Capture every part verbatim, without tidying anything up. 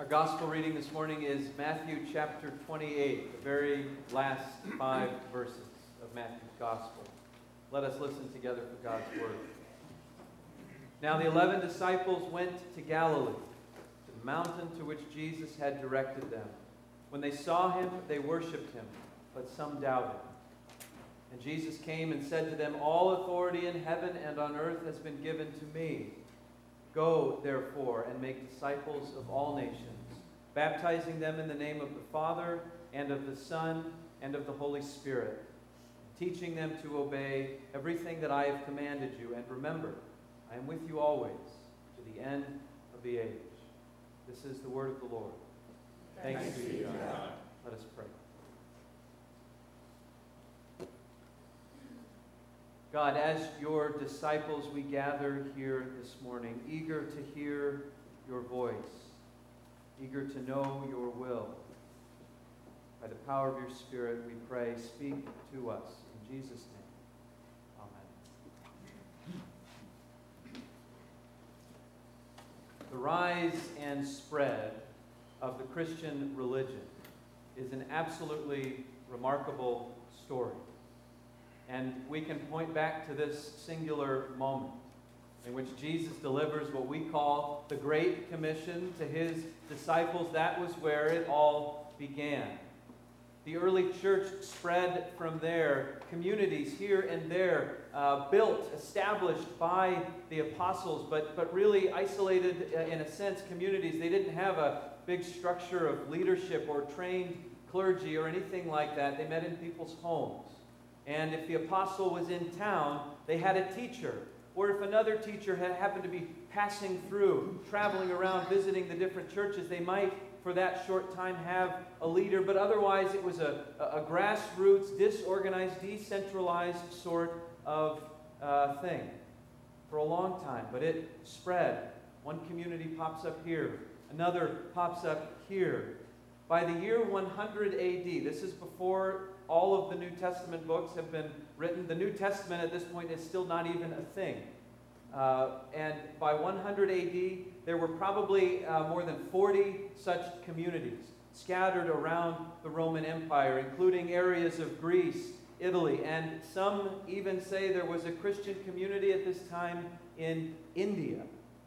Our gospel reading this morning is Matthew chapter twenty-eight, the very last five verses of Matthew's gospel. Let us listen together for God's word. Now the eleven disciples went to Galilee, to the mountain to which Jesus had directed them. When they saw him, they worshipped him, but some doubted. And Jesus came and said to them, "All authority in heaven and on earth has been given to me. Go, therefore, and make disciples of all nations, baptizing them in the name of the Father, and of the Son, and of the Holy Spirit, teaching them to obey everything that I have commanded you. And remember, I am with you always, to the end of the age." This is the word of the Lord. Thanks, Thanks be to God. God. Let us pray. God, as your disciples, we gather here this morning, eager to hear your voice, eager to know your will. By the power of your Spirit, we pray, speak to us. In Jesus' name, amen. The rise and spread of the Christian religion is an absolutely remarkable story. And we can point back to this singular moment in which Jesus delivers what we call the Great Commission to his disciples. That was where it all began. The early church spread from there. Communities here and there, uh, built, established by the apostles, but, but really isolated, uh, in a sense, communities. They didn't have a big structure of leadership or trained clergy or anything like that. They met in people's homes. And if the apostle was in town, they had a teacher. Or if another teacher had happened to be passing through, traveling around, visiting the different churches, they might, for that short time, have a leader. But otherwise, it was a, a grassroots, disorganized, decentralized sort of uh, thing for a long time. But it spread. One community pops up here. Another pops up here. By the year one hundred A D, this is before all of the New Testament books have been written. The New Testament at this point is still not even a thing. Uh, and by one hundred A D, there were probably uh, more than forty such communities scattered around the Roman Empire, including areas of Greece, Italy, and some even say there was a Christian community at this time in India.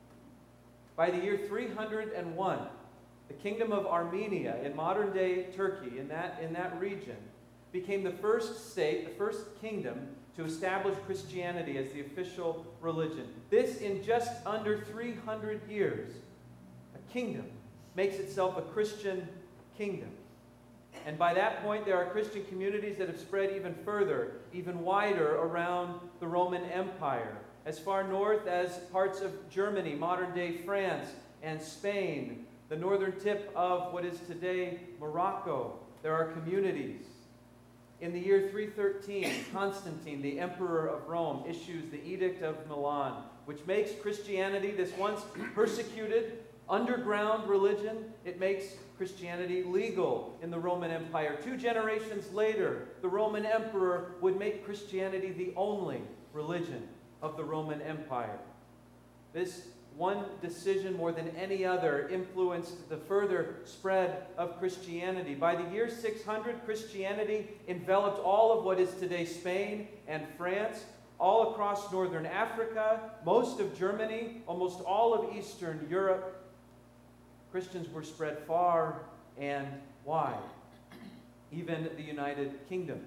By the year three hundred one, the kingdom of Armenia in modern-day Turkey, in that, in that region, became the first state, the first kingdom to establish Christianity as the official religion. This, in just under three hundred years, a kingdom makes itself a Christian kingdom. And by that point, there are Christian communities that have spread even further, even wider around the Roman Empire, as far north as parts of Germany, modern-day France and Spain, the northern tip of what is today Morocco. There are communities. In the year three thirteen, Constantine, the emperor of Rome, issues the Edict of Milan, which makes Christianity, this once persecuted, underground religion, it makes Christianity legal in the Roman Empire. Two generations later, the Roman emperor would make Christianity the only religion of the Roman Empire. This one decision, more than any other, influenced the further spread of Christianity. By the year six hundred, Christianity enveloped all of what is today Spain and France, all across northern Africa, most of Germany, almost all of Eastern Europe. Christians were spread far and wide, even the United Kingdom.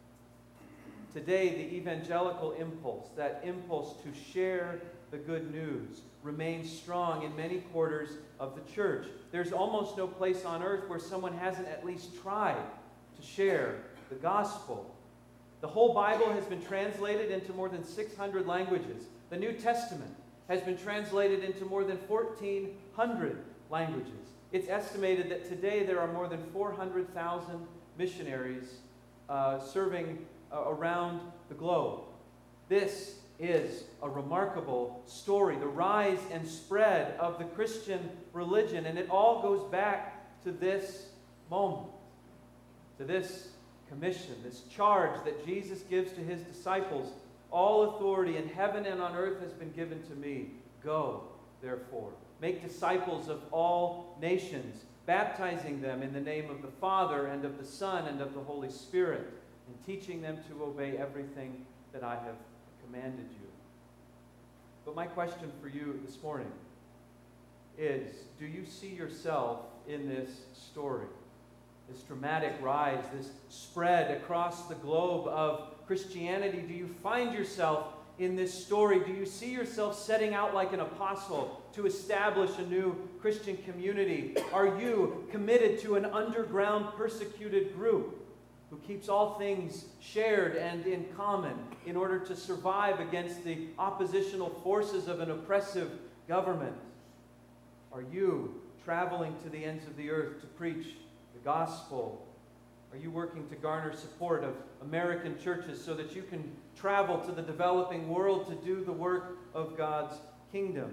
Today, the evangelical impulse, that impulse to share the good news, remains strong in many quarters of the church. There's almost no place on earth where someone hasn't at least tried to share the gospel. The whole Bible has been translated into more than six hundred languages. The New Testament has been translated into more than fourteen hundred languages. It's estimated that today there are more than four hundred thousand missionaries uh, serving uh, around the globe. This is a remarkable story, the rise and spread of the Christian religion. And it all goes back to this moment, to this commission, this charge that Jesus gives to his disciples. All authority in heaven and on earth has been given to me. Go, therefore, make disciples of all nations, baptizing them in the name of the Father and of the Son and of the Holy Spirit, and teaching them to obey everything that I have commanded you. But my question for you this morning is, do you see yourself in this story? This dramatic rise, this spread across the globe of Christianity. Do you find yourself in this story? Do you see yourself setting out like an apostle to establish a new Christian community? Are you committed to an underground persecuted group who keeps all things shared and in common in order to survive against the oppositional forces of an oppressive government? Are you traveling to the ends of the earth to preach the gospel? Are you working to garner support of American churches so that you can travel to the developing world to do the work of God's kingdom?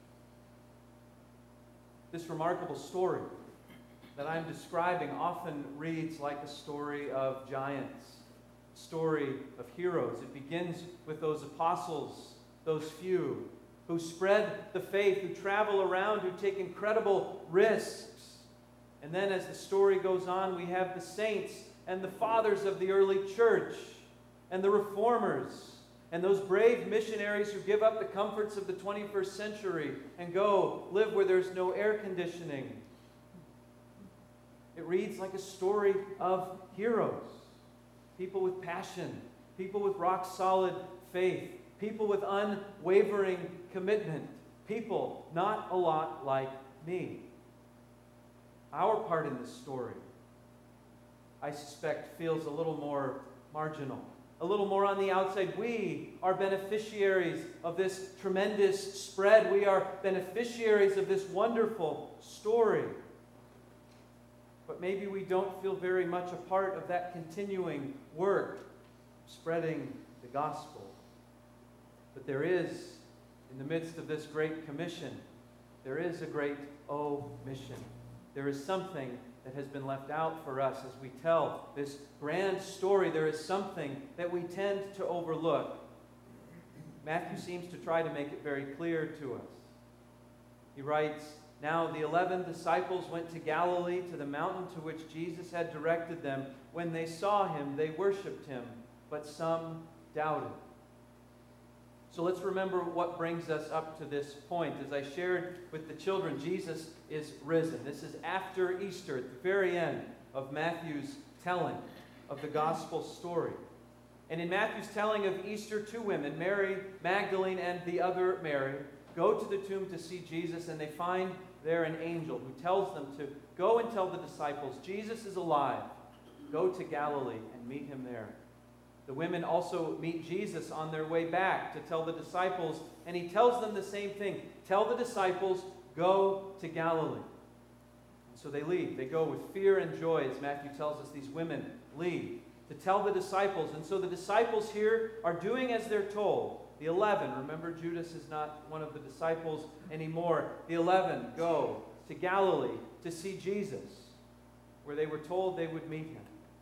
This remarkable story that I'm describing often reads like a story of giants, a story of heroes. It begins with those apostles, those few who spread the faith, who travel around, who take incredible risks. And then as the story goes on, we have the saints and the fathers of the early church and the reformers and those brave missionaries who give up the comforts of the twenty-first century and go live where there's no air conditioning. It reads like a story of heroes, people with passion, people with rock-solid faith, people with unwavering commitment, people not a lot like me. Our part in this story, I suspect, feels a little more marginal, a little more on the outside. We are beneficiaries of this tremendous spread. We are beneficiaries of this wonderful story. But maybe we don't feel very much a part of that continuing work, spreading the gospel. But there is, in the midst of this great commission, there is a great omission. There is something that has been left out for us as we tell this grand story. There is something that we tend to overlook. Matthew seems to try to make it very clear to us. He writes, "Now the eleven disciples went to Galilee, to the mountain to which Jesus had directed them. When they saw him, they worshipped him, but some doubted." So let's remember what brings us up to this point. As I shared with the children, Jesus is risen. This is after Easter, at the very end of Matthew's telling of the gospel story. And in Matthew's telling of Easter, two women, Mary Magdalene and the other Mary, go to the tomb to see Jesus, and they find there an angel who tells them to go and tell the disciples, Jesus is alive. Go to Galilee and meet him there. The women also meet Jesus on their way back to tell the disciples, and he tells them the same thing. Tell the disciples, go to Galilee. And so they leave. They go with fear and joy, as Matthew tells us these women leave to tell the disciples. And so the disciples here are doing as they're told. The eleven, remember Judas is not one of the disciples anymore. The eleven go to Galilee to see Jesus, where they were told they would meet him.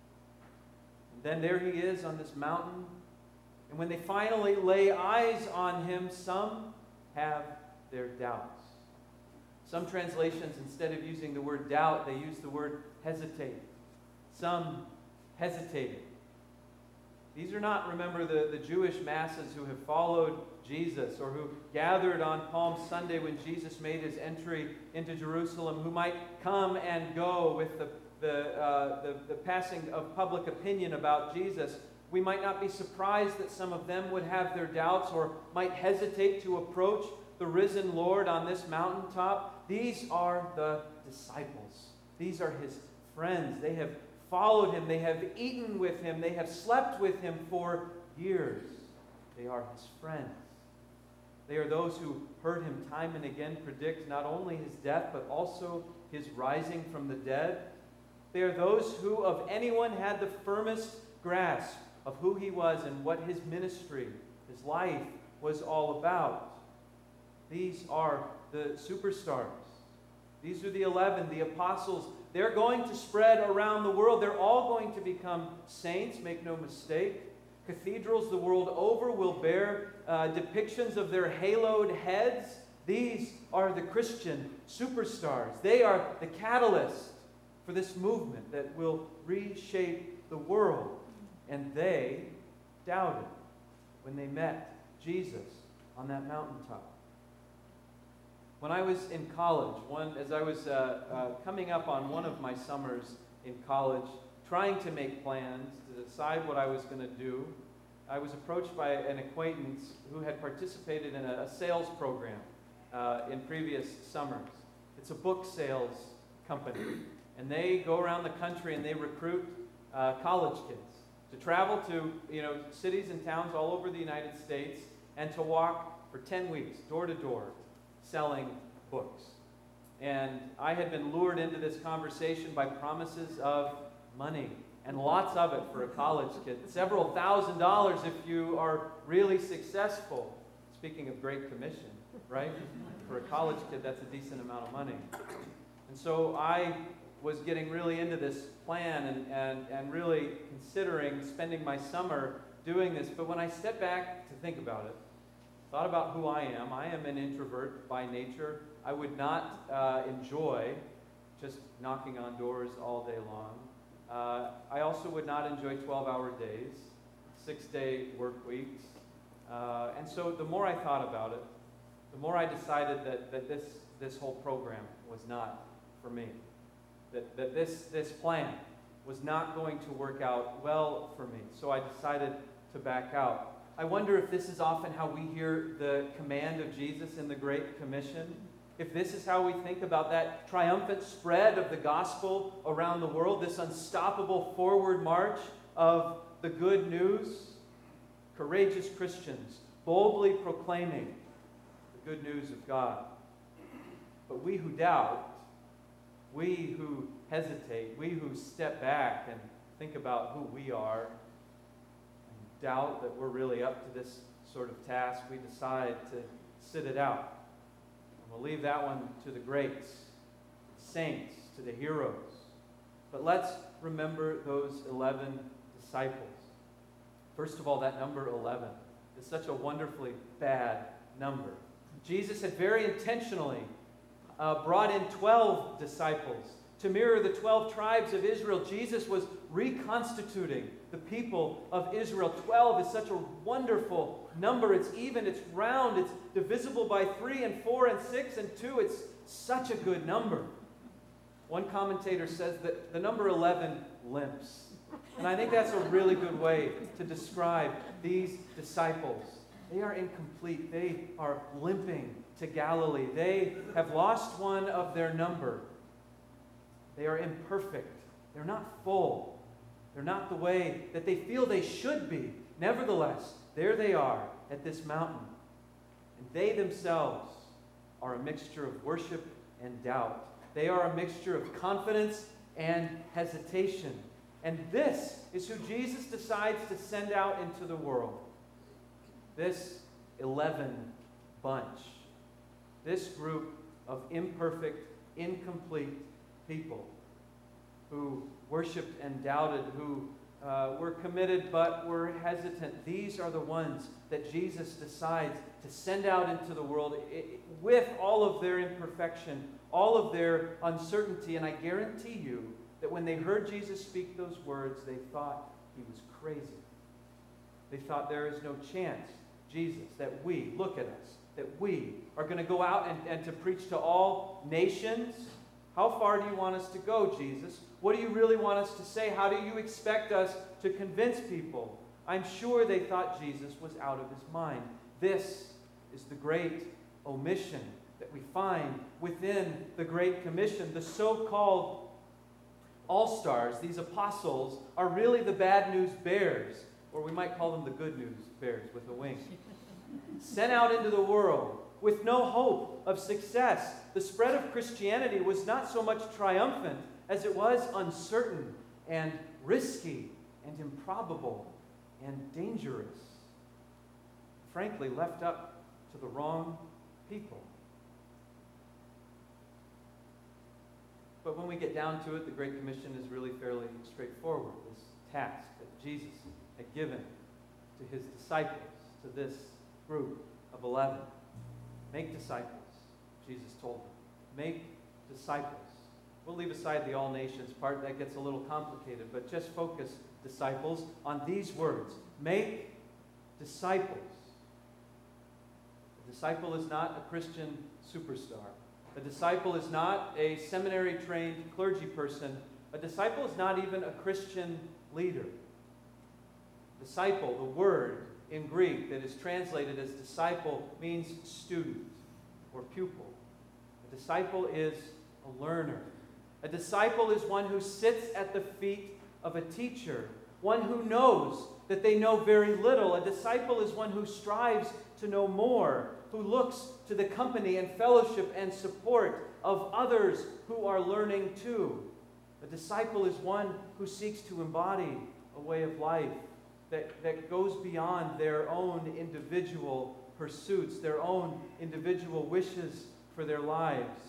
Then there he is on this mountain. And when they finally lay eyes on him, some have their doubts. Some translations, instead of using the word doubt, they use the word hesitate. Some hesitated. These are not, remember, the, the Jewish masses who have followed Jesus or who gathered on Palm Sunday when Jesus made his entry into Jerusalem, who might come and go with the The, uh, the, the passing of public opinion about Jesus. We might not be surprised that some of them would have their doubts or might hesitate to approach the risen Lord on this mountaintop. These are the disciples. These are his friends. They have followed him. They have eaten with him. They have slept with him for years. They are his friends. They are those who heard him time and again predict not only his death, but also his rising from the dead. They are those who of anyone had the firmest grasp of who he was and what his ministry, his life was all about. These are the superstars. These are the eleven, the apostles. They're going to spread around the world. They're all going to become saints, make no mistake. Cathedrals the world over will bear uh, depictions of their haloed heads. These are the Christian superstars. They are the catalyst for this movement that will reshape the world. And they doubted when they met Jesus on that mountaintop. When I was in college, one, as I was uh, uh, coming up on one of my summers in college, trying to make plans to decide what I was going to do, I was approached by an acquaintance who had participated in a, a sales program uh, in previous summers. It's a book sales company, and they go around the country and they recruit uh, college kids to travel to you know cities and towns all over the United States and to walk for ten weeks, door to door, selling books. And I had been lured into this conversation by promises of money, and lots of it for a college kid. Several thousand dollars if you are really successful. Speaking of Great Commission, right? For a college kid, that's a decent amount of money. And so I was getting really into this plan and, and, and really considering spending my summer doing this. But when I stepped back to think about it, thought about who I am. I am an introvert by nature. I would not uh, enjoy just knocking on doors all day long. Uh, I also would not enjoy twelve-hour days, six-day work weeks. Uh, and so the more I thought about it, the more I decided that, that this, this whole program was not for me. That, that this, this plan was not going to work out well for me. So I decided to back out. I wonder if this is often how we hear the command of Jesus in the Great Commission. If this is how we think about that triumphant spread of the gospel around the world, this unstoppable forward march of the good news, courageous Christians boldly proclaiming the good news of God. But we who doubt, we who hesitate, we who step back and think about who we are, and doubt that we're really up to this sort of task, we decide to sit it out. We'll leave that one to the greats, the saints, to the heroes. But let's remember those eleven disciples. First of all, that number eleven is such a wonderfully bad number. Jesus had very intentionally uh, brought in twelve disciples to mirror the twelve tribes of Israel. Jesus was reconstituting the people of Israel. twelve is such a wonderful number. It's even, it's round, it's divisible by three and four and six and two. It's such a good number. One commentator says that the number eleven limps. And I think that's a really good way to describe these disciples. They are incomplete. They are limping to Galilee. They have lost one of their number. They are imperfect. They're not full. They're not the way that they feel they should be. Nevertheless, there they are at this mountain. And they themselves are a mixture of worship and doubt. They are a mixture of confidence and hesitation. And this is who Jesus decides to send out into the world. This eleven bunch. This group of imperfect, incomplete people who worshiped and doubted, who uh, were committed but were hesitant. These are the ones that Jesus decides to send out into the world with all of their imperfection, all of their uncertainty. And I guarantee you that when they heard Jesus speak those words, they thought he was crazy. They thought there is no chance, Jesus, that we, look at us, that we are going to go out and, and to preach to all nations. How far do you want us to go, Jesus? What do you really want us to say? How do you expect us to convince people? I'm sure they thought Jesus was out of his mind. This is the great omission that we find within the Great Commission. The so-called all-stars, these apostles, are really the bad news bears, or we might call them the good news bears with a wing. Sent out into the world with no hope of success. The spread of Christianity was not so much triumphant as it was uncertain and risky and improbable and dangerous. Frankly, left up to the wrong people. But when we get down to it, the Great Commission is really fairly straightforward. This task that Jesus had given to his disciples, to this group of eleven. Make disciples Jesus told them. Make disciples. We'll leave aside the all nations part. That gets a little complicated, but just focus, disciples, on these words. Make disciples. A disciple is not a Christian superstar. A disciple is not a seminary-trained clergy person. A disciple is not even a Christian leader. Disciple, the word in Greek that is translated as disciple, means student or pupil. A disciple is a learner. A disciple is one who sits at the feet of a teacher, one who knows that they know very little. A disciple is one who strives to know more, who looks to the company and fellowship and support of others who are learning too. A disciple is one who seeks to embody a way of life that, that goes beyond their own individual pursuits, their own individual wishes for their lives.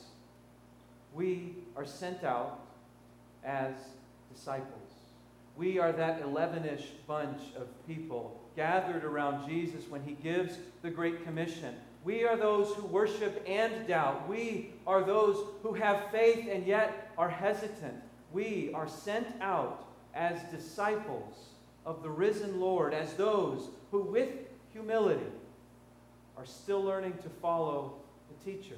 We are sent out as disciples. We are that eleven-ish bunch of people gathered around Jesus when he gives the Great Commission. We are those who worship and doubt. We are those who have faith and yet are hesitant. We are sent out as disciples of the risen Lord, as those who with humility are still learning to follow the teacher.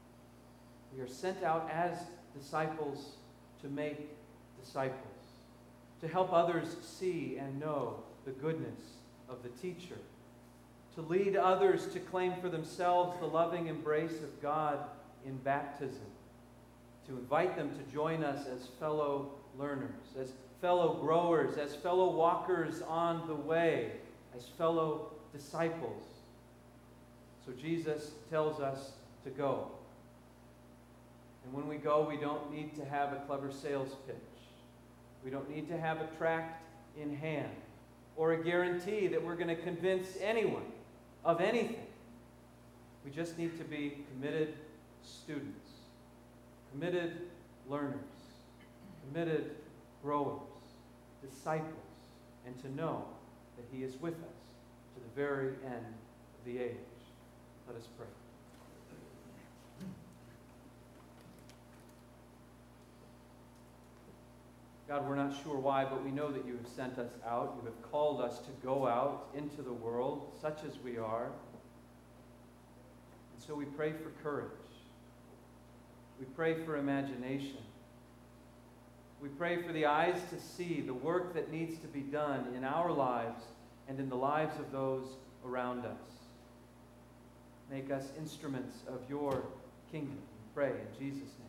We are sent out as disciples to make disciples, to help others see and know the goodness of the teacher, to lead others to claim for themselves the loving embrace of God in baptism, to invite them to join us as fellow learners, as fellow growers, as fellow walkers on the way, as fellow disciples. So Jesus tells us to go. And when we go, we don't need to have a clever sales pitch. We don't need to have a tract in hand or a guarantee that we're going to convince anyone of anything. We just need to be committed students, committed learners, committed growers, disciples, and to know that he is with us to the very end of the age. Let us pray. God, we're not sure why, but we know that you have sent us out. You have called us to go out into the world, such as we are. And so we pray for courage. We pray for imagination. We pray for the eyes to see the work that needs to be done in our lives and in the lives of those around us. Make us instruments of your kingdom. We pray in Jesus' name.